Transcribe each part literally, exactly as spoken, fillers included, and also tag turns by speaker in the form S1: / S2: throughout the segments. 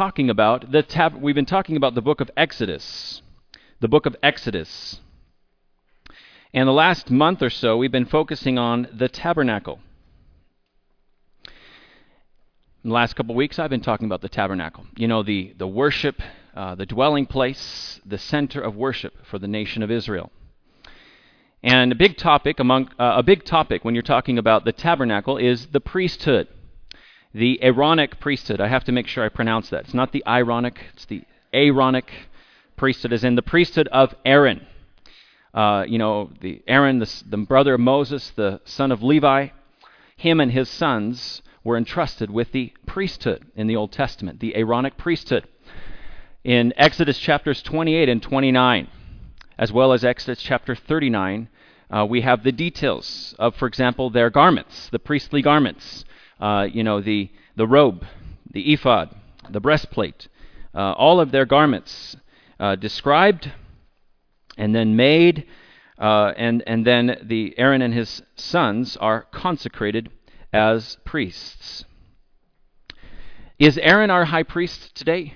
S1: talking about the tab- we've been talking about the book of Exodus, the book of Exodus. And the last month or so, we've been focusing on the tabernacle. In the last couple of weeks, I've been talking about the tabernacle. You know, the, the worship, uh, the dwelling place, the center of worship for the nation of Israel. And a big topic among uh, a big topic when you're talking about the tabernacle is the priesthood, the Aaronic priesthood. I have to make sure I pronounce that. It's not the ironic; it's the Aaronic priesthood, as in the priesthood of Aaron. Uh, you know, the Aaron, the, the brother of Moses, the son of Levi. Him and his sons were entrusted with the priesthood in the Old Testament, the Aaronic priesthood. In Exodus chapters twenty-eight and twenty-nine, as well as Exodus chapter thirty-nine, uh, we have the details of, for example, their garments, the priestly garments, uh, you know, the, the robe, the ephod, the breastplate, uh, all of their garments uh, described and then made, uh, and, and then the Aaron and his sons are consecrated as priests. Is Aaron our high priest today?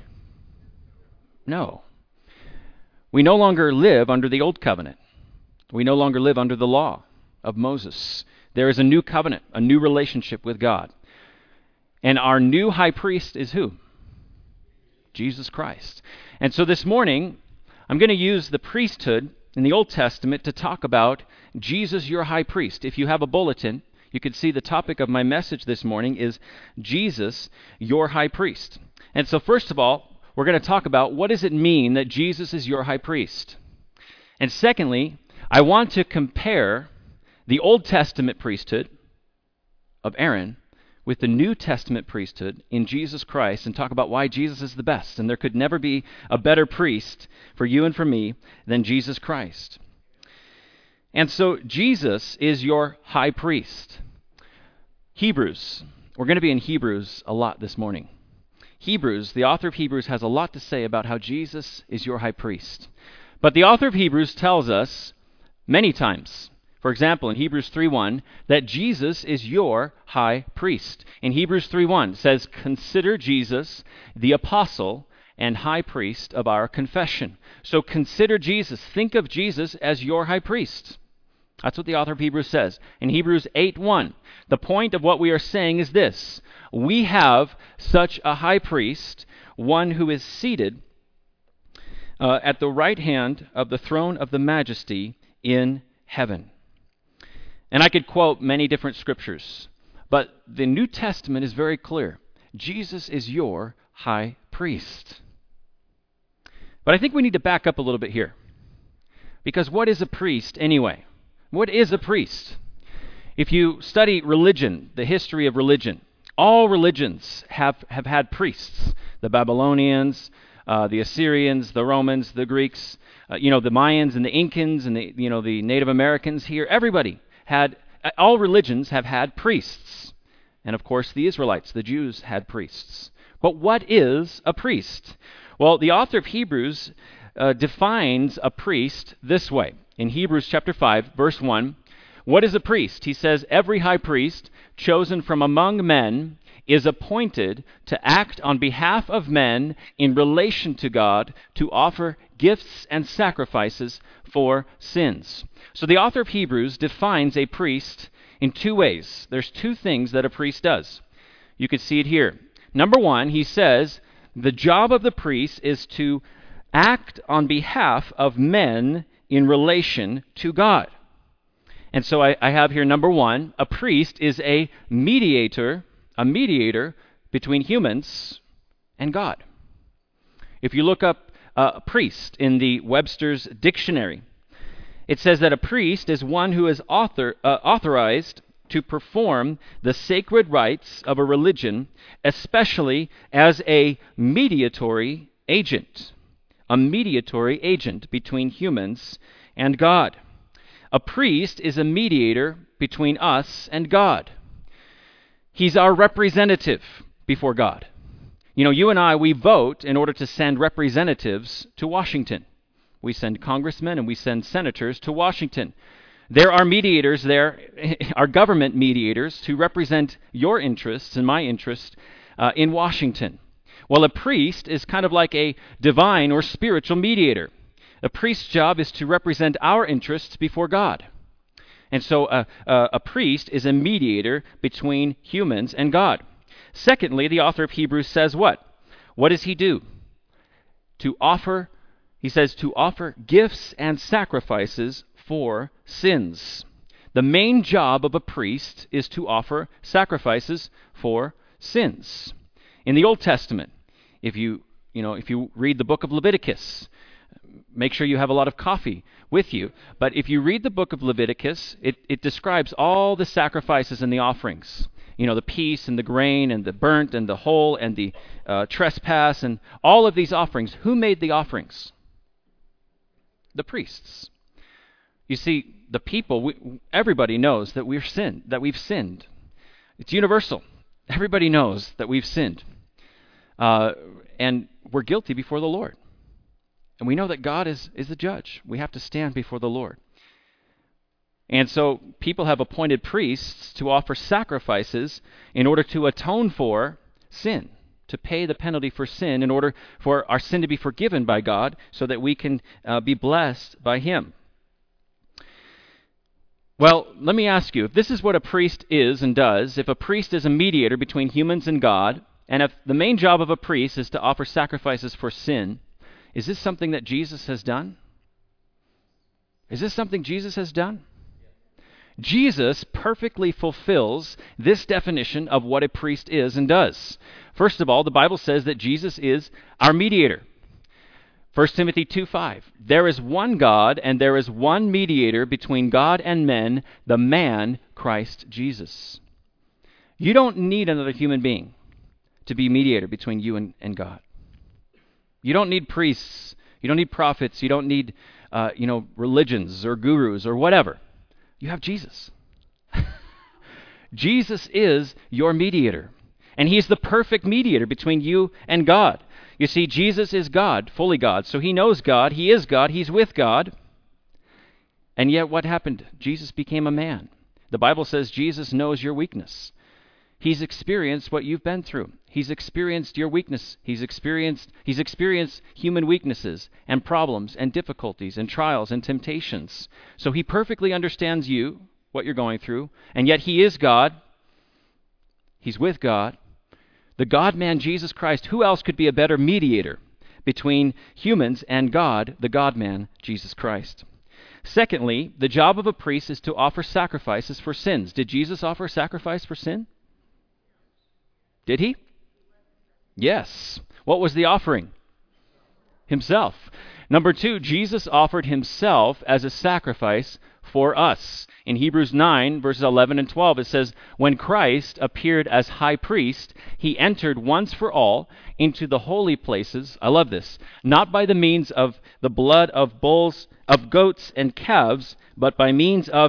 S1: No. We no longer live under the old covenant. We no longer live under the law of Moses. There is a new covenant, a new relationship with God. And our new high priest is who? Jesus Christ. And so this morning, I'm going to use the priesthood in the Old Testament to talk about Jesus, your high priest. If you have a bulletin, you can see the topic of my message this morning is Jesus, your high priest. And so first of all, we're going to talk about what does it mean that Jesus is your high priest. And secondly, I want to compare the Old Testament priesthood of Aaron with the New Testament priesthood in Jesus Christ and talk about why Jesus is the best. And there could never be a better priest for you and for me than Jesus Christ. And so Jesus is your high priest. Hebrews. We're going to be in Hebrews a lot this morning. Hebrews, the author of Hebrews has a lot to say about how Jesus is your high priest. But the author of Hebrews tells us many times, for example, in Hebrews three one, that Jesus is your high priest. In Hebrews three one, it says, "Consider Jesus the apostle and high priest of our confession." So consider Jesus. Think of Jesus as your high priest. That's what the author of Hebrews says. In Hebrews eight one, the point of what we are saying is this: we have such a high priest, one who is seated uh, at the right hand of the throne of the majesty in heaven. And I could quote many different scriptures, but the New Testament is very clear. Jesus is your high priest. But I think we need to back up a little bit here. Because what is a priest anyway? What is a priest? If you study religion, the history of religion, all religions have, have had priests. The Babylonians, uh, the Assyrians, the Romans, the Greeks, uh, you know, the Mayans and the Incans and the, you know, the Native Americans here. Everybody had, all religions have had priests. And of course, the Israelites, the Jews, had priests. But what is a priest? Well, the author of Hebrews uh, defines a priest this way. In Hebrews chapter five, verse one, what is a priest? He says, every high priest chosen from among men is appointed to act on behalf of men in relation to God, to offer gifts and sacrifices for sins. So the author of Hebrews defines a priest in two ways. There's two things that a priest does. You can see it here. Number one, he says, the job of the priest is to act on behalf of men in relation to God. And so I, I have here number one, a priest is a mediator, a mediator between humans and God. If you look up uh, a priest in the Webster's dictionary, it says that a priest is one who is author, uh, authorized to perform the sacred rites of a religion, especially as a mediatory agent. A mediatory agent between humans and God. A priest is a mediator between us and God. He's our representative before God. You know, you and I, we vote in order to send representatives to Washington. We send congressmen and we send senators to Washington. There are mediators there, our government mediators, to represent your interests and my interests uh, in Washington. Well, a priest is kind of like a divine or spiritual mediator. A priest's job is to represent our interests before God. And so a, a, a priest is a mediator between humans and God. Secondly, the author of Hebrews says what? What does he do? To offer, he says, to offer gifts and sacrifices for sins. The main job of a priest is to offer sacrifices for sins. In the Old Testament, if you, you know, if you read the book of Leviticus, make sure you have a lot of coffee with you. But if you read the book of Leviticus, it, it describes all the sacrifices and the offerings. You know, the peace and the grain and the burnt and the whole and the uh, trespass and all of these offerings. Who made the offerings? The priests. You see, the people, we, everybody knows that we're sinned, that we've sinned. It's universal. Everybody knows that we've sinned. Uh, and we're guilty before the Lord. And we know that God is, is the judge. We have to stand before the Lord. And so people have appointed priests to offer sacrifices in order to atone for sin, to pay the penalty for sin, in order for our sin to be forgiven by God so that we can uh, be blessed by Him. Well, let me ask you, if this is what a priest is and does, if a priest is a mediator between humans and God, and if the main job of a priest is to offer sacrifices for sin, is this something that Jesus has done? Is this something Jesus has done? Jesus perfectly fulfills this definition of what a priest is and does. First of all, the Bible says that Jesus is our mediator. First Timothy two five, there is one God and there is one mediator between God and men, the man Christ Jesus. You don't need another human being to be mediator between you and, and God. You don't need priests. You don't need prophets. You don't need, uh, you know, religions or gurus or whatever. You have Jesus. Jesus is your mediator. And He's the perfect mediator between you and God. You see, Jesus is God, fully God. So He knows God. He is God. He's with God. And yet what happened? Jesus became a man. The Bible says Jesus knows your weakness. He's experienced what you've been through. He's experienced your weakness. He's experienced He's experienced human weaknesses and problems and difficulties and trials and temptations. So He perfectly understands you, what you're going through, and yet He is God. He's with God. The God-man Jesus Christ, who else could be a better mediator between humans and God, the God-man Jesus Christ? Secondly, the job of a priest is to offer sacrifices for sins. Did Jesus offer sacrifice for sin? Did He? Yes. What was the offering? Himself. Number two, Jesus offered Himself as a sacrifice for us. In Hebrews nine, verses eleven and twelve, it says, when Christ appeared as high priest, He entered once for all into the holy places, I love this, not by the means of the blood of bulls, of goats and calves, but by means of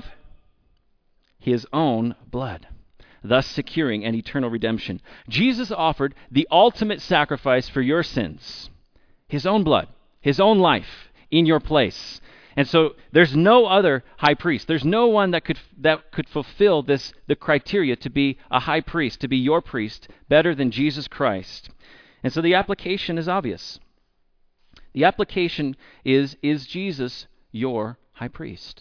S1: His own blood, thus securing an eternal redemption. Jesus offered the ultimate sacrifice for your sins, His own blood, His own life in your place. And so there's no other high priest. There's no one that could that could fulfill this the criteria to be a high priest, to be your priest, better than Jesus Christ. And so the application is obvious. The application is, is Jesus your high priest?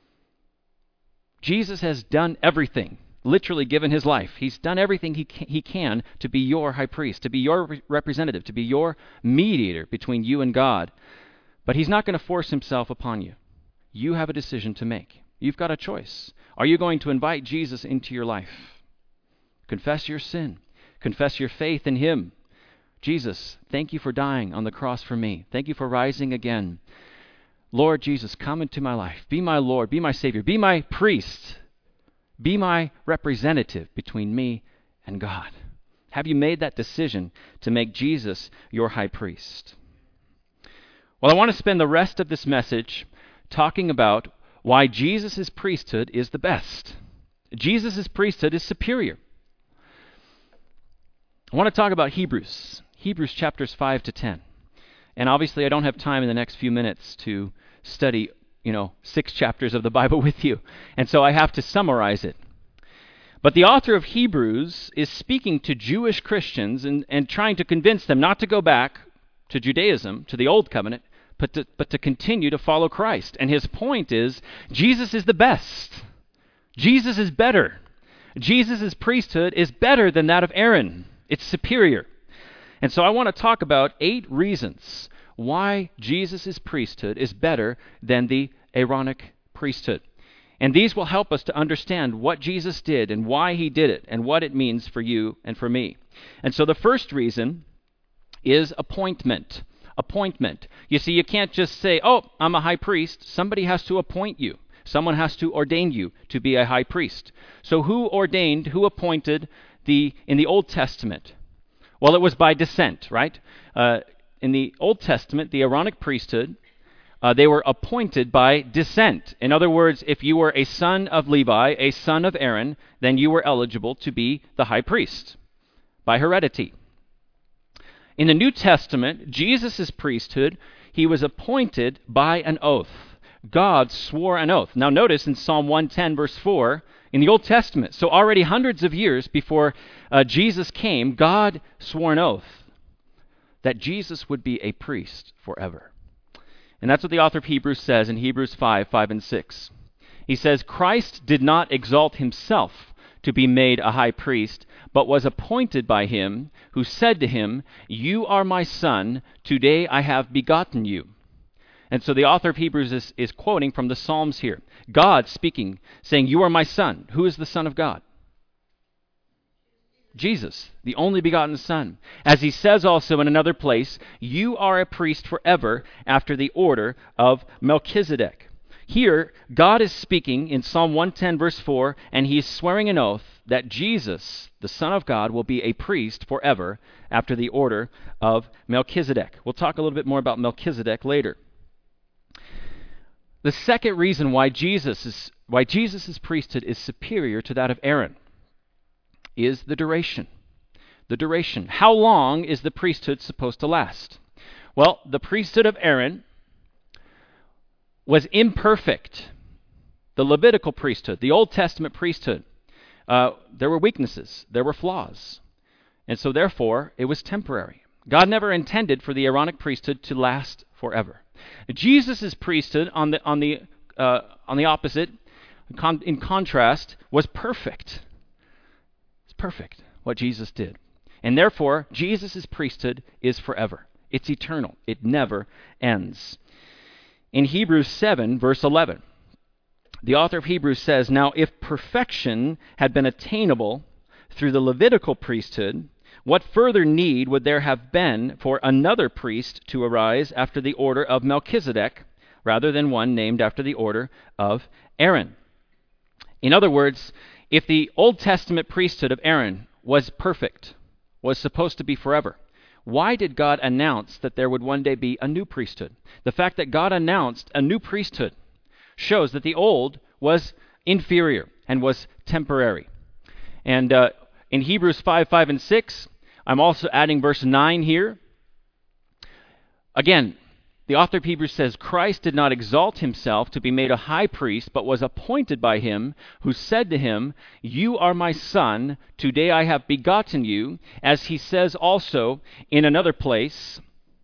S1: Jesus has done everything, literally given His life. He's done everything he can, he can to be your high priest, to be your re- representative, to be your mediator between you and God. But He's not going to force Himself upon you. You have a decision to make. You've got a choice. Are you going to invite Jesus into your life? Confess your sin. Confess your faith in Him. Jesus, thank You for dying on the cross for me. Thank You for rising again. Lord Jesus, come into my life. Be my Lord. Be my Savior. Be my priest. Be my representative between me and God. Have you made that decision to make Jesus your high priest? Well, I want to spend the rest of this message talking about why Jesus' priesthood is the best. Jesus' priesthood is superior. I want to talk about Hebrews, Hebrews chapters five to ten. And obviously I don't have time in the next few minutes to study, you know, six chapters of the Bible with you. And so I have to summarize it. But the author of Hebrews is speaking to Jewish Christians and, and trying to convince them not to go back to Judaism, to the Old Covenant, but to, but to continue to follow Christ. And his point is, Jesus is the best. Jesus is better. Jesus' priesthood is better than that of Aaron. It's superior. And so I want to talk about eight reasons why Jesus' priesthood is better than the Aaronic priesthood. And these will help us to understand what Jesus did and why he did it and what it means for you and for me. And so the first reason is appointment. Appointment. You see, you can't just say, oh, I'm a high priest. Somebody has to appoint you. Someone has to ordain you to be a high priest. So who ordained, who appointed the in the Old Testament? Well, it was by descent, right? Uh, in the Old Testament, the Aaronic priesthood, Uh, they were appointed by descent. In other words, if you were a son of Levi, a son of Aaron, then you were eligible to be the high priest by heredity. In the New Testament, Jesus' priesthood, he was appointed by an oath. God swore an oath. Now notice in Psalm one ten, verse four, in the Old Testament, so already hundreds of years before uh, Jesus came, God swore an oath that Jesus would be a priest forever. And that's what the author of Hebrews says in Hebrews five, five and six. He says, Christ did not exalt himself to be made a high priest, but was appointed by him who said to him, you are my son, today I have begotten you. And so the author of Hebrews is, is quoting from the Psalms here. God speaking, saying, you are my son. Who is the Son of God? Jesus, the only begotten Son. As he says also in another place, you are a priest forever after the order of Melchizedek. Here, God is speaking in Psalm one ten, verse four, and he is swearing an oath that Jesus, the Son of God, will be a priest forever after the order of Melchizedek. We'll talk a little bit more about Melchizedek later. The second reason why Jesus is, why Jesus' priesthood is superior to that of Aaron is the duration. The duration. How long is the priesthood supposed to last? Well, the priesthood of Aaron was imperfect. The Levitical priesthood, the Old Testament priesthood, uh, there were weaknesses, there were flaws. And so therefore, it was temporary. God never intended for the Aaronic priesthood to last forever. Jesus' priesthood, on the, on the, uh, on the opposite, con- in contrast, was perfect. Perfect, what Jesus did. And therefore, Jesus' priesthood is forever. It's eternal. It never ends. In Hebrews seven, verse eleven, the author of Hebrews says, now if perfection had been attainable through the Levitical priesthood, what further need would there have been for another priest to arise after the order of Melchizedek, rather than one named after the order of Aaron? In other words, if the Old Testament priesthood of Aaron was perfect, was supposed to be forever, why did God announce that there would one day be a new priesthood? The fact that God announced a new priesthood shows that the old was inferior and was temporary. And uh, in Hebrews five, five, and six, I'm also adding verse nine here. Again, the author of Hebrews says, Christ did not exalt himself to be made a high priest, but was appointed by him who said to him, you are my son, today I have begotten you. As he says also in another place,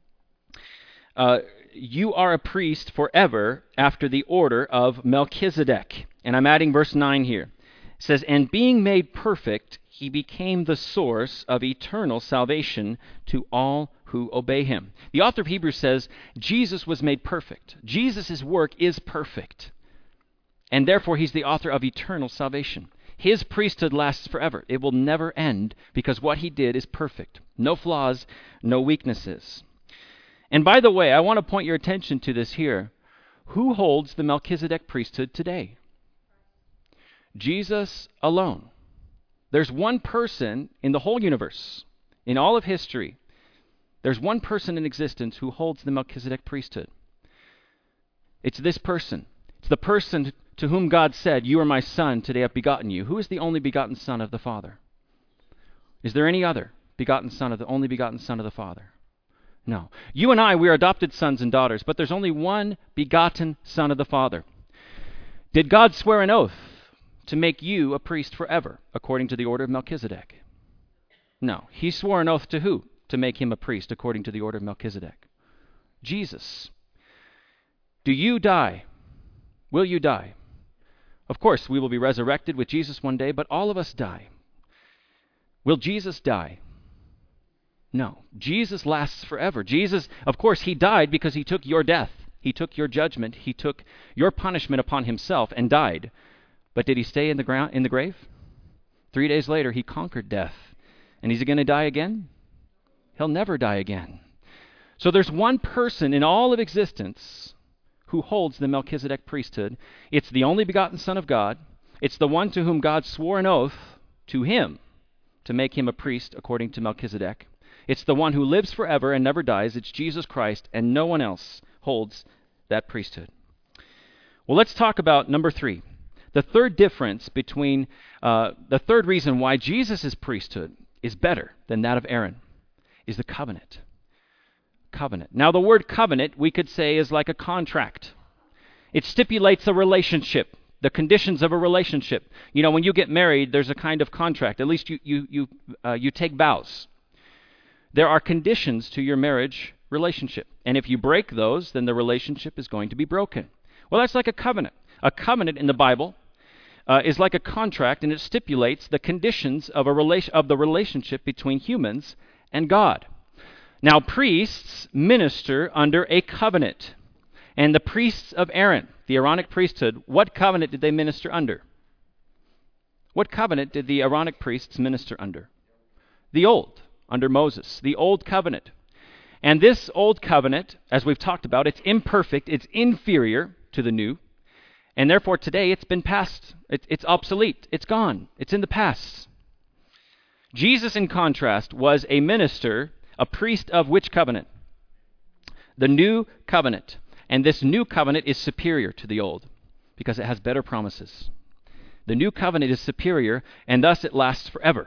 S1: uh, you are a priest forever after the order of Melchizedek. And I'm adding verse nine here. It says, and being made perfect, he became the source of eternal salvation to all who obey him. The author of Hebrews says Jesus was made perfect. Jesus' work is perfect. And therefore he's the author of eternal salvation. His priesthood lasts forever. It will never end because what he did is perfect. No flaws, no weaknesses. And by the way, I want to point your attention to this here. Who holds the Melchizedek priesthood today? Jesus alone. There's one person in the whole universe, in all of history, there's one person in existence who holds the Melchizedek priesthood. It's this person. It's the person to whom God said, you are my son, today I've begotten you. Who is the only begotten son of the Father? Is there any other begotten son of the only begotten son of the Father? No. You and I, we are adopted sons and daughters, but there's only one begotten son of the Father. Did God swear an oath to make you a priest forever, according to the order of Melchizedek? No. He swore an oath to who to make him a priest according to the order of Melchizedek? Jesus. Do you die? Will you die? Of course, we will be resurrected with Jesus one day, but all of us die. Will Jesus die? No. Jesus lasts forever. Jesus, of course, he died because he took your death. He took your judgment. He took your punishment upon himself and died. But did he stay in the ground in the grave? Three days later, he conquered death. And is he going to die again? He'll never die again. So there's one person in all of existence who holds the Melchizedek priesthood. It's the only begotten Son of God. It's the one to whom God swore an oath to him to make him a priest according to Melchizedek. It's the one who lives forever and never dies. It's Jesus Christ, and no one else holds that priesthood. Well, let's talk about number three. The third difference between, uh, the third reason why Jesus' priesthood is better than that of Aaron is the covenant. Covenant. Now, the word covenant, we could say, is like a contract. It stipulates a relationship, the conditions of a relationship. You know, when you get married, there's a kind of contract. At least you you you uh, you take vows. There are conditions to your marriage relationship, and if you break those, then the relationship is going to be broken. Well, that's like a covenant. A covenant in the Bible uh, is like a contract, and it stipulates the conditions of a relation of the relationship between humans and God. Now, priests minister under a covenant. And the priests of Aaron, the Aaronic priesthood, what covenant did they minister under? What covenant did the Aaronic priests minister under? The old, under Moses, the old covenant. And this old covenant, as we've talked about, it's imperfect, it's inferior to the new, and therefore today it's been passed, it, it's obsolete, it's gone, it's in the past. Jesus, in contrast, was a minister, a priest of which covenant? The new covenant. And this new covenant is superior to the old because it has better promises. The new covenant is superior, and thus it lasts forever.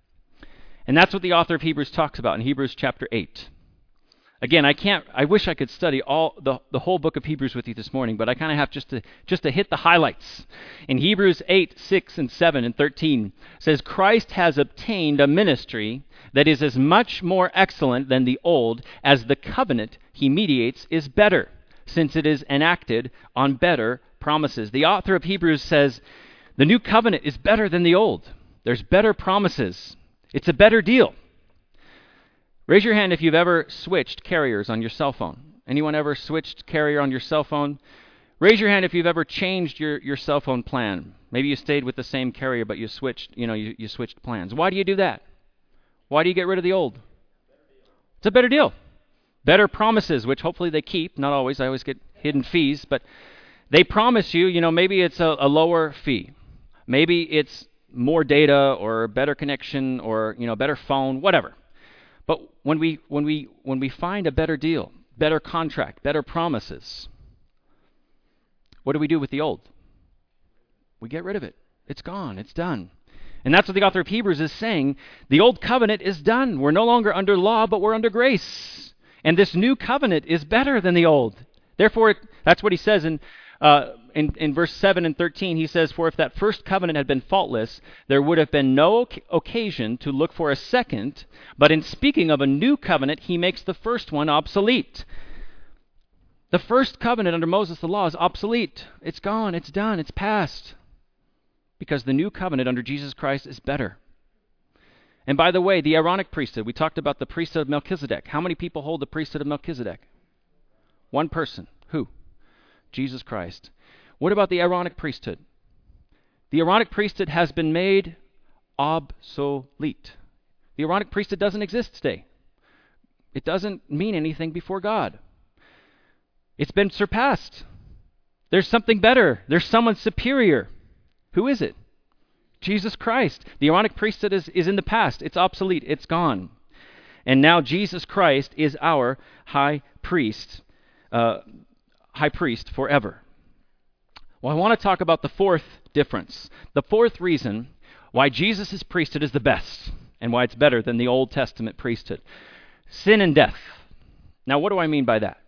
S1: And that's what the author of Hebrews talks about in Hebrews chapter eight. Again, I can't. I wish I could study all the, the whole book of Hebrews with you this morning, but I kind of have just to just to hit the highlights. In Hebrews eight, six, and seven, and thirteen, it says, Christ has obtained a ministry that is as much more excellent than the old, as the covenant he mediates is better, since it is enacted on better promises. The author of Hebrews says, the new covenant is better than the old. There's better promises. It's a better deal. Raise your hand if you've ever switched carriers on your cell phone. Anyone ever switched carrier on your cell phone? Raise your hand if you've ever changed your, your cell phone plan. Maybe you stayed with the same carrier, but you switched, you know, you, you switched plans. Why do you do that? Why do you get rid of the old? It's a better deal. Better promises, which hopefully they keep. Not always. I always get hidden fees, but they promise you, you know, maybe it's a, a lower fee. Maybe it's more data or better connection or, you know, better phone, whatever. But when we when we when we find a better deal, better contract, better promises, what do we do with the old? We get rid of it. It's gone. It's done. And that's what the author of Hebrews is saying. The old covenant is done. We're no longer under law, but we're under grace. And this new covenant is better than the old. Therefore, it, that's what he says in, uh, in in verse seven and thirteen. He says, for if that first covenant had been faultless, there would have been no oc- occasion to look for a second. But in speaking of a new covenant, he makes the first one obsolete. The first covenant under Moses, the law, is obsolete. It's gone. It's done. It's past. Because the new covenant under Jesus Christ is better. And by the way, the Aaronic priesthood, we talked about the priesthood of Melchizedek. How many people hold the priesthood of Melchizedek? One person. Who? Jesus Christ. What about the Aaronic priesthood? The Aaronic priesthood has been made obsolete. The Aaronic priesthood doesn't exist today. It doesn't mean anything before God. It's been surpassed. There's something better. There's someone superior. Who is it? Jesus Christ. The Aaronic priesthood is, is in the past. It's obsolete. It's gone. And now Jesus Christ is our high priest, uh, high priest forever. Well, I want to talk about the fourth difference. The fourth reason why Jesus' priesthood is the best and why it's better than the Old Testament priesthood. Sin and death. Now, what do I mean by that?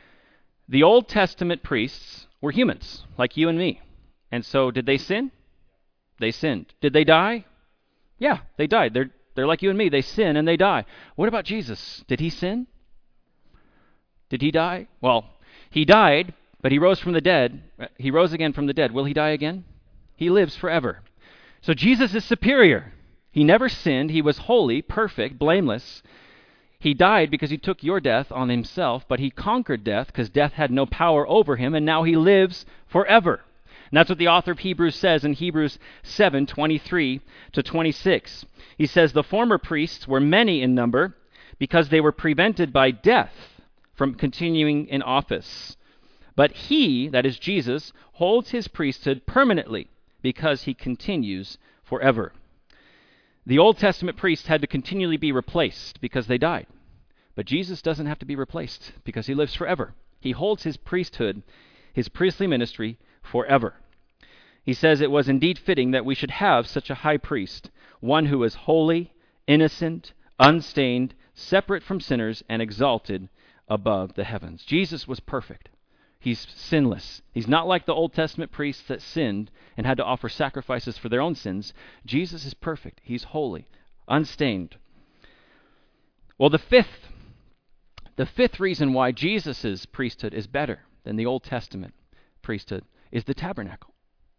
S1: The Old Testament priests were humans, like you and me. And so, did they sin? They sinned. Did they die? Yeah, they died. They're, they're like you and me. They sin and they die. What about Jesus? Did he sin? Did he die? Well, he died, but he rose from the dead. He rose again from the dead. Will he die again? He lives forever. So Jesus is superior. He never sinned. He was holy, perfect, blameless. He died because he took your death on himself, but he conquered death because death had no power over him, and now he lives forever. And that's what the author of Hebrews says in Hebrews seven, twenty-three to twenty-six. He says, the former priests were many in number because they were prevented by death from continuing in office. But he, that is Jesus, holds his priesthood permanently because he continues forever. The Old Testament priests had to continually be replaced because they died. But Jesus doesn't have to be replaced because he lives forever. He holds his priesthood, his priestly ministry, forever. He says it was indeed fitting that we should have such a high priest, one who is holy, innocent, unstained, separate from sinners, and exalted above the heavens. Jesus was perfect. He's sinless. He's not like the Old Testament priests that sinned and had to offer sacrifices for their own sins. Jesus is perfect. He's holy, unstained. Well, the fifth, the fifth reason why Jesus' priesthood is better than the Old Testament priesthood is the tabernacle.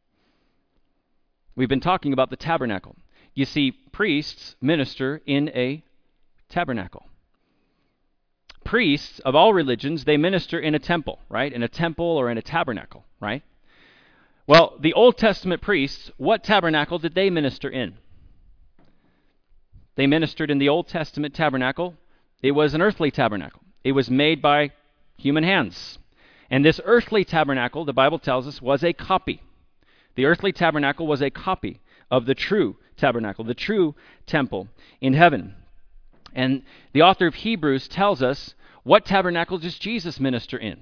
S1: We've been talking about the tabernacle. You see, priests minister in a tabernacle. Priests of all religions, they minister in a temple, right? In a temple or in a tabernacle, right? Well, the Old Testament priests, what tabernacle did they minister in? They ministered in the Old Testament tabernacle. It was an earthly tabernacle. It was made by human hands. And this earthly tabernacle, the Bible tells us, was a copy. The earthly tabernacle was a copy of the true tabernacle, the true temple in heaven. And the author of Hebrews tells us, what tabernacle does Jesus minister in?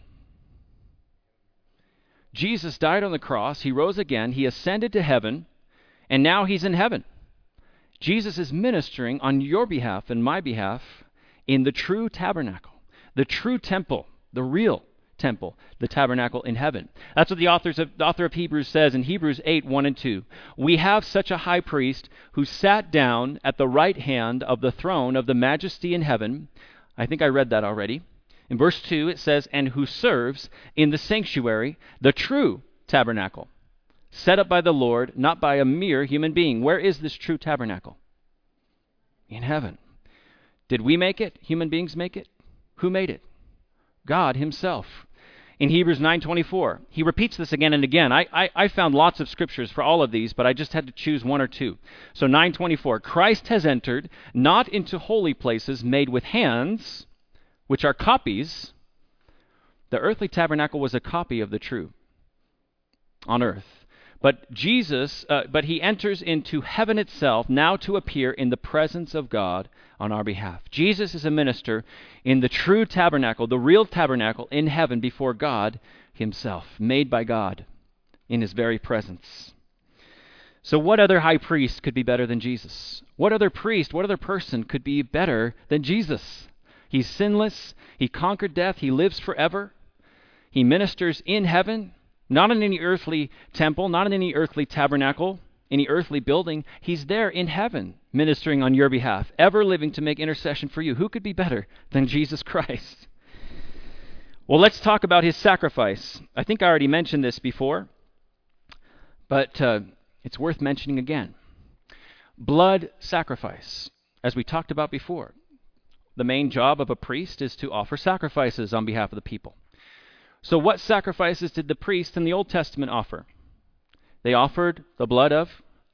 S1: Jesus died on the cross, he rose again, he ascended to heaven, and now he's in heaven. Jesus is ministering on your behalf and my behalf in the true tabernacle, the true temple, the real temple, the tabernacle in heaven. That's what the, authors of, the author of Hebrews says in Hebrews eight, one and two. We have such a high priest who sat down at the right hand of the throne of the majesty in heaven. I think I read that already. In verse two it says, and who serves in the sanctuary, the true tabernacle, set up by the Lord, not by a mere human being. Where is this true tabernacle? In heaven. Did we make it? Human beings make it? Who made it? God himself. In Hebrews nine twenty-four, he repeats this again and again. I, I, I found lots of scriptures for all of these, but I just had to choose one or two. So nine twenty-four, Christ has entered not into holy places made with hands, which are copies. The earthly tabernacle was a copy of the true on earth. But Jesus, uh, but he enters into heaven itself now to appear in the presence of God on our behalf. Jesus is a minister in the true tabernacle, the real tabernacle in heaven before God himself, made by God in his very presence. So what other high priest could be better than Jesus? What other priest, what other person could be better than Jesus? He's sinless. He conquered death. He lives forever. He ministers in heaven. Not in any earthly temple, not in any earthly tabernacle, any earthly building. He's there in heaven, ministering on your behalf, ever living to make intercession for you. Who could be better than Jesus Christ? Well, let's talk about his sacrifice. I think I already mentioned this before, but uh, it's worth mentioning again. Blood sacrifice, as we talked about before. The main job of a priest is to offer sacrifices on behalf of the people. So what sacrifices did the priests in the Old Testament offer? They offered the blood of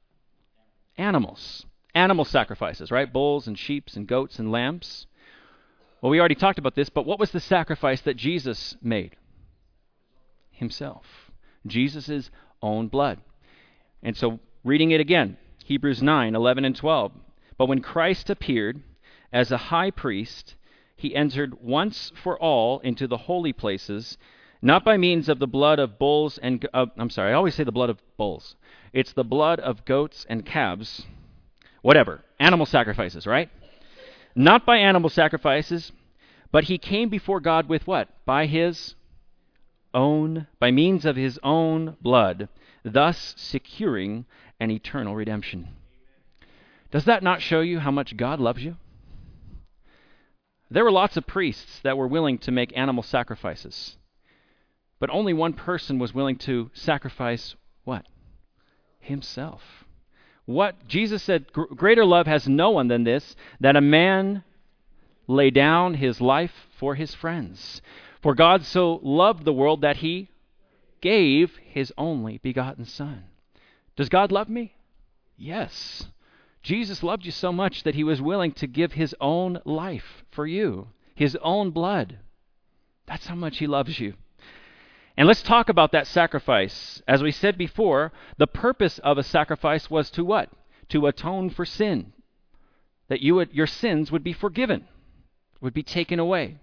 S1: animals. Animal sacrifices, right? Bulls and sheep and goats and lambs. Well, we already talked about this, but what was the sacrifice that Jesus made? Himself. Jesus' own blood. And so, reading it again, Hebrews nine, eleven and twelve. But when Christ appeared as a high priest, he entered once for all into the holy places, not by means of the blood of bulls and, uh, I'm sorry, I always say the blood of bulls. It's the blood of goats and calves, whatever, animal sacrifices, right? Not by animal sacrifices, but he came before God with what? By his own, by means of his own blood, thus securing and eternal redemption. Does that not show you how much God loves you? There were lots of priests that were willing to make animal sacrifices, but only one person was willing to sacrifice what? Himself. What Jesus said, greater love has no one than this, that a man lay down his life for his friends. For God so loved the world that he gave his only begotten Son. Does God love me? Yes. Jesus loved you so much that he was willing to give his own life for you, his own blood. That's how much he loves you. And let's talk about that sacrifice. As we said before, the purpose of a sacrifice was to what? To atone for sin. That you would, your sins would be forgiven, would be taken away.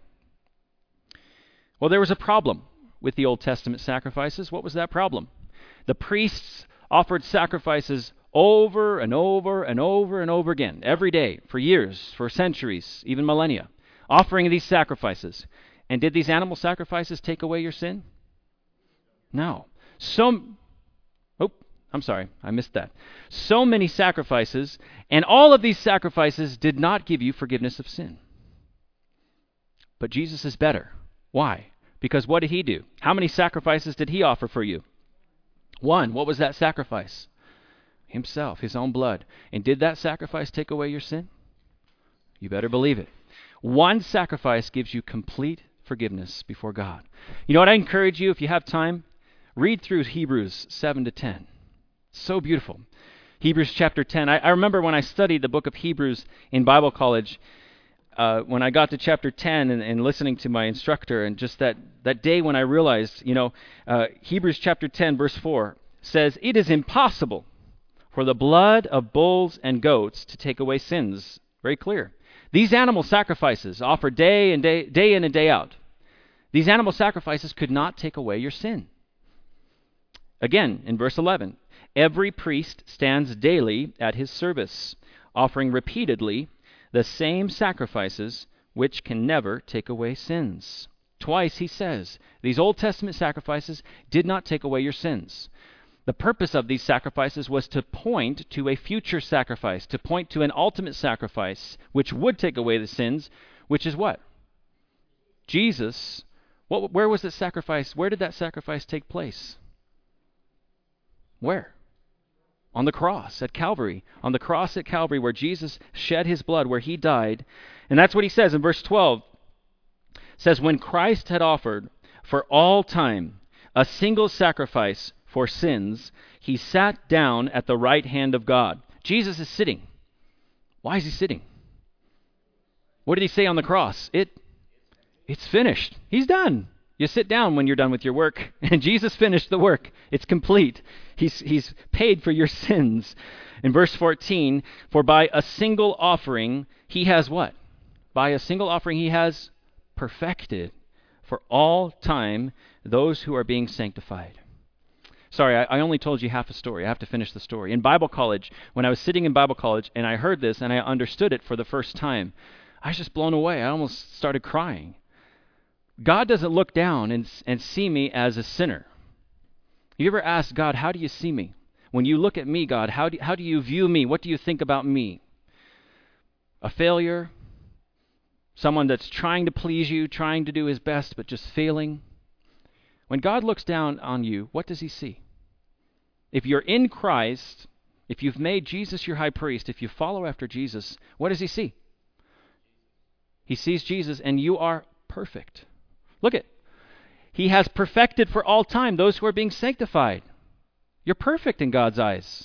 S1: Well, there was a problem with the Old Testament sacrifices. What was that problem? The priests offered sacrifices over and over and over and over again, every day, for years, for centuries, even millennia, offering these sacrifices. And did these animal sacrifices take away your sin? No. So, oh, I'm sorry, I missed that. So many sacrifices, and all of these sacrifices did not give you forgiveness of sin. But Jesus is better. Why? Because what did he do? How many sacrifices did he offer for you? One. What was that sacrifice? Himself, his own blood. And did that sacrifice take away your sin? You better believe it. One sacrifice gives you complete forgiveness before God. You know what? I encourage you, if you have time, read through Hebrews seven to ten. So beautiful. Hebrews chapter ten. I, I remember when I studied the book of Hebrews in Bible college, uh, when I got to chapter ten and, and listening to my instructor, and just that, that day when I realized, you know, uh, Hebrews chapter ten, verse four says, "It is impossible for the blood of bulls and goats to take away sins." Very clear. These animal sacrifices offered day and day, day in and day out. These animal sacrifices could not take away your sin. Again, in verse eleven, "Every priest stands daily at his service, offering repeatedly the same sacrifices which can never take away sins." Twice he says, these Old Testament sacrifices did not take away your sins. The purpose of these sacrifices was to point to a future sacrifice, to point to an ultimate sacrifice which would take away the sins, which is what? Jesus. What, where was that sacrifice? Where did that sacrifice take place? Where? On the cross at Calvary. On the cross at Calvary, where Jesus shed his blood, where he died. And that's what he says in verse twelve. It says, "When Christ had offered for all time a single sacrifice for sins, he sat down at the right hand of God." Jesus is sitting. Why is he sitting? What did he say on the cross? It, it's finished. He's done. You sit down when you're done with your work, and Jesus finished the work. It's complete. He's, he's paid for your sins. In verse fourteen, "For by a single offering he has" what? By a single offering he has perfected for all time those who are being sanctified. Sorry, I, I only told you half a story. I have to finish the story. In Bible college, when I was sitting in Bible college and I heard this and I understood it for the first time, I was just blown away. I almost started crying. God doesn't look down and, and see me as a sinner. You ever ask God, how do you see me? When you look at me, God, how do, how do you view me? What do you think about me? A failure? Someone that's trying to please you, trying to do his best, but just failing? When God looks down on you, what does he see? If you're in Christ, if you've made Jesus your high priest, if you follow after Jesus, what does he see? He sees Jesus, and you are perfect. Look at, he has perfected for all time those who are being sanctified. You're perfect in God's eyes.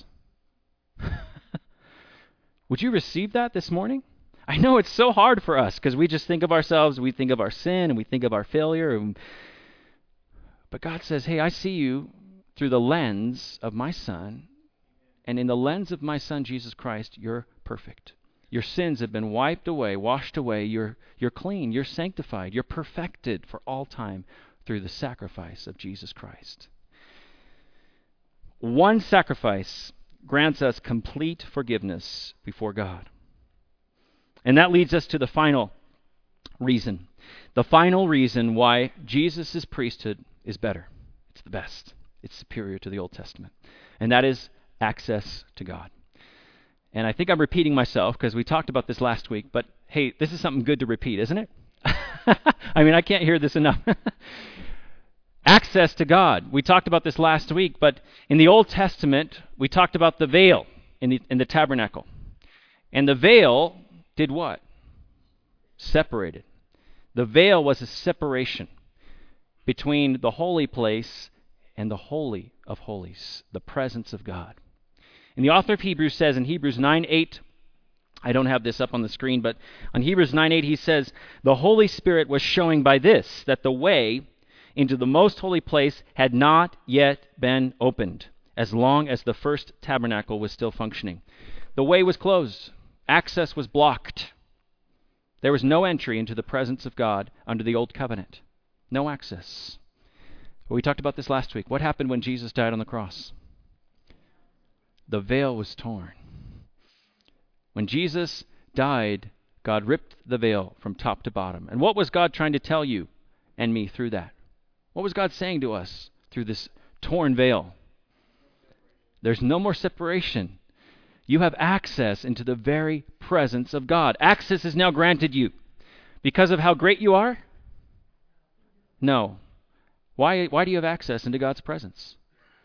S1: Would you receive that this morning? I know it's so hard for us because we just think of ourselves, we think of our sin, and we think of our failure. And, but God says, hey, I see you through the lens of my Son, and in the lens of my Son, Jesus Christ, you're perfect. Your sins have been wiped away, washed away. You're, you're clean. You're sanctified. You're perfected for all time through the sacrifice of Jesus Christ. One sacrifice grants us complete forgiveness before God. And that leads us to the final reason. The final reason why Jesus' priesthood is better. It's the best. It's superior to the Old Testament. And that is access to God. And I think I'm repeating myself because we talked about this last week, but hey, this is something good to repeat, isn't it? I mean, I can't hear this enough. Access to God. We talked about this last week, but in the Old Testament, we talked about the veil in the, in the tabernacle. And the veil did what? Separated. The veil was a separation between the holy place and the Holy of Holies, the presence of God. And the author of Hebrews says in Hebrews nine eight, I don't have this up on the screen, but on Hebrews nine eight he says, the Holy Spirit was showing by this that the way into the most holy place had not yet been opened, as long as the first tabernacle was still functioning. The way was closed. Access was blocked. There was no entry into the presence of God under the old covenant. No access. We talked about this last week. What happened when Jesus died on the cross? The veil was torn. When Jesus died, God ripped the veil from top to bottom. And what was God trying to tell you and me through that? What was God saying to us through this torn veil? There's no more separation. You have access into the very presence of God. Access is now granted you. Because of how great you are? No. Why, why do you have access into God's presence?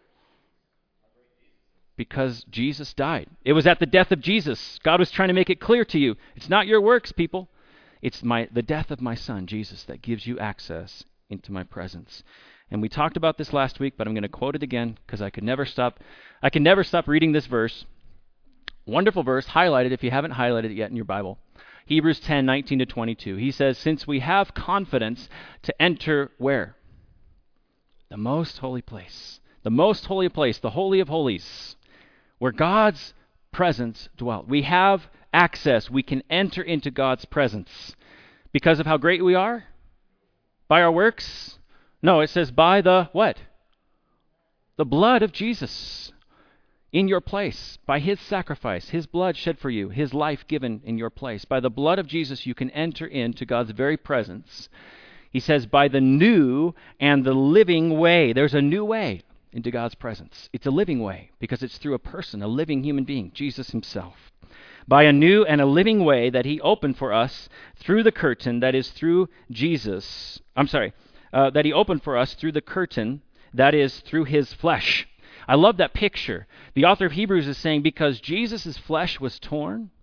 S1: Because Jesus died. It was at the death of Jesus. God was trying to make it clear to you. It's not your works, people. It's my the death of my son, Jesus, that gives you access into my presence. And we talked about this last week, but I'm going to quote it again because I could never stop. I can never stop reading this verse. Wonderful verse, highlighted if you haven't highlighted it yet in your Bible. Hebrews ten nineteen to twenty-two. He says, since we have confidence to enter where? The most holy place. The most holy place, the Holy of Holies, where God's presence dwelt. We have access. We can enter into God's presence. Because of how great we are? By our works? No, it says by the what? The blood of Jesus in your place. By his sacrifice, his blood shed for you, his life given in your place. By the blood of Jesus, you can enter into God's very presence. He says, by the new and the living way. There's a new way into God's presence. It's a living way because it's through a person, a living human being, Jesus himself. By a new and a living way that he opened for us through the curtain that is through Jesus. I'm sorry, uh, that he opened for us through the curtain that is through his flesh. I love that picture. The author of Hebrews is saying because Jesus' flesh was torn,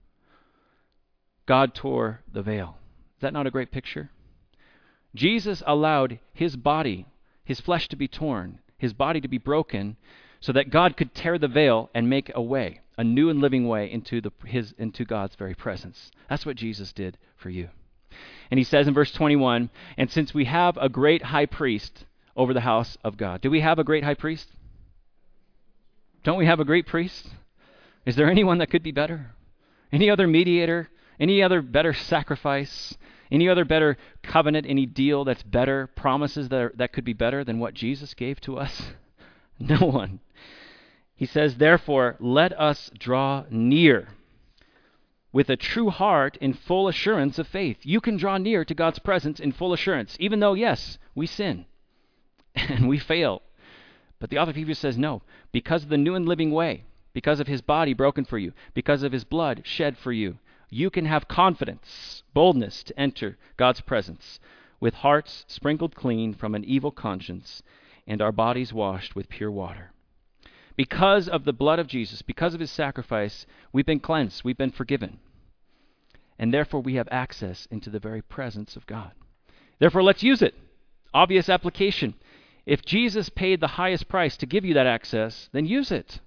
S1: God tore the veil. Is that not a great picture? Jesus allowed his body, his flesh to be torn, his body to be broken, so that God could tear the veil and make a way, a new and living way into the his into God's very presence. That's what Jesus did for you. And he says in verse twenty-one, and since we have a great high priest over the house of God. Do we have a great high priest? Don't we have a great priest? Is there anyone that could be better? Any other mediator? Any other better sacrifice? Any other better covenant, any deal that's better, promises that, are, that could be better than what Jesus gave to us? No one. He says, therefore, let us draw near with a true heart in full assurance of faith. You can draw near to God's presence in full assurance, even though, yes, we sin and we fail. But the author of Hebrews says, no, because of the new and living way, because of his body broken for you, because of his blood shed for you, you can have confidence, boldness to enter God's presence with hearts sprinkled clean from an evil conscience and our bodies washed with pure water. Because of the blood of Jesus, because of his sacrifice, we've been cleansed, we've been forgiven. And therefore we have access into the very presence of God. Therefore let's use it. Obvious application. If Jesus paid the highest price to give you that access, then use it.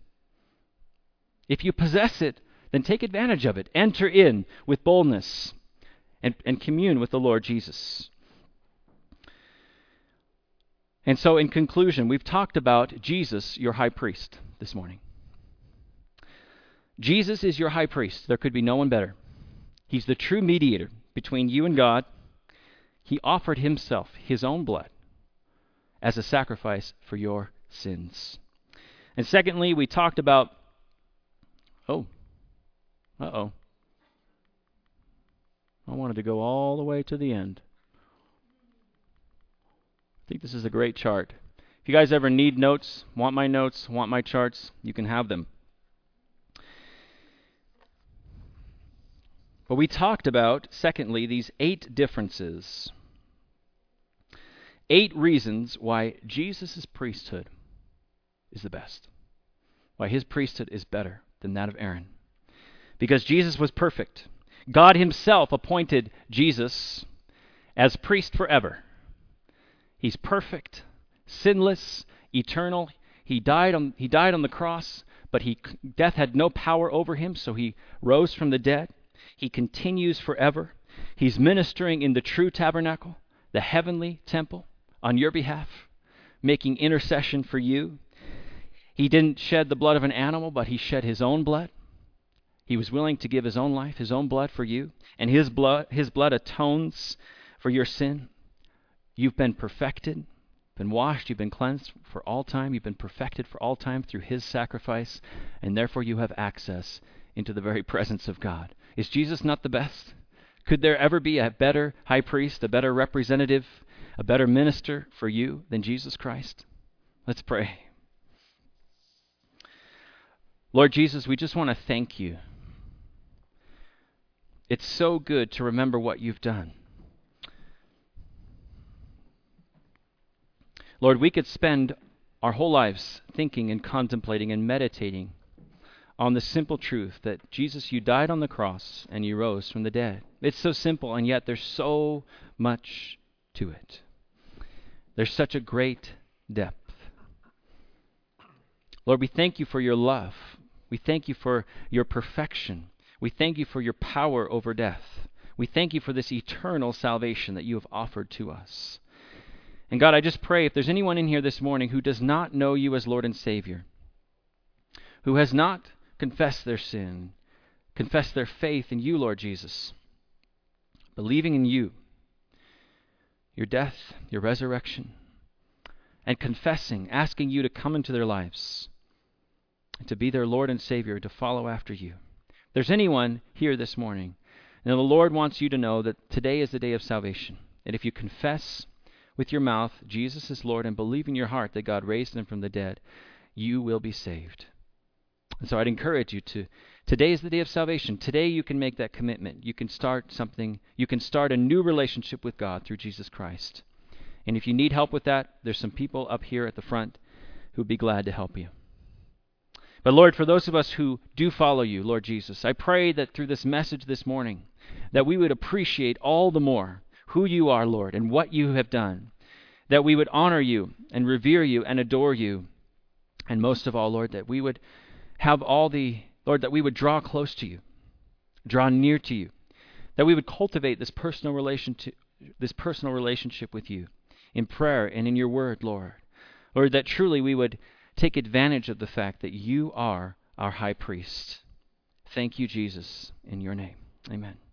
S1: If you possess it, then take advantage of it. Enter in with boldness and, and commune with the Lord Jesus. And so in conclusion, we've talked about Jesus, your high priest, this morning. Jesus is your high priest. There could be no one better. He's the true mediator between you and God. He offered himself, his own blood, as a sacrifice for your sins. And secondly, we talked about, oh, Uh-oh. I wanted to go all the way to the end. I think this is a great chart. If you guys ever need notes, want my notes, want my charts, you can have them. But we talked about, secondly, these eight differences. Eight reasons why Jesus' priesthood is the best. Why his priesthood is better than that of Aaron. Because Jesus was perfect. God himself appointed Jesus as priest forever. He's perfect, sinless, eternal. He died on, he died on the cross, but he, death had no power over him, so he rose from the dead. He continues forever. He's ministering in the true tabernacle, the heavenly temple, on your behalf, making intercession for you. He didn't shed the blood of an animal, but he shed his own blood. He was willing to give his own life, his own blood for you, and his blood, his blood atones for your sin. You've been perfected, been washed, you've been cleansed for all time, you've been perfected for all time through his sacrifice, and therefore you have access into the very presence of God. Is Jesus not the best? Could there ever be a better high priest, a better representative, a better minister for you than Jesus Christ? Let's pray. Lord Jesus, we just want to thank you. It's so good to remember what you've done. Lord, we could spend our whole lives thinking and contemplating and meditating on the simple truth that, Jesus, you died on the cross and you rose from the dead. It's so simple, and yet there's so much to it. There's such a great depth. Lord, we thank you for your love. We thank you for your perfection. We thank you for your power over death. We thank you for this eternal salvation that you have offered to us. And God, I just pray if there's anyone in here this morning who does not know you as Lord and Savior, who has not confessed their sin, confessed their faith in you, Lord Jesus, believing in you, your death, your resurrection, and confessing, asking you to come into their lives, and to be their Lord and Savior, to follow after you. If there's anyone here this morning, and the Lord wants you to know that today is the day of salvation, and if you confess with your mouth Jesus is Lord and believe in your heart that God raised him from the dead, you will be saved. And so I'd encourage you to, today is the day of salvation. Today you can make that commitment. You can start something, you can start a new relationship with God through Jesus Christ. And if you need help with that, there's some people up here at the front who would be glad to help you. But Lord, for those of us who do follow you, Lord Jesus, I pray that through this message this morning, that we would appreciate all the more who you are, Lord, and what you have done, that we would honor you and revere you and adore you, and most of all, Lord, that we would have all the, Lord, that we would draw close to you, draw near to you, that we would cultivate this personal relation to, this personal relationship with you in prayer and in your word, Lord. Lord, that truly we would take advantage of the fact that you are our high priest. Thank you, Jesus, in your name. Amen.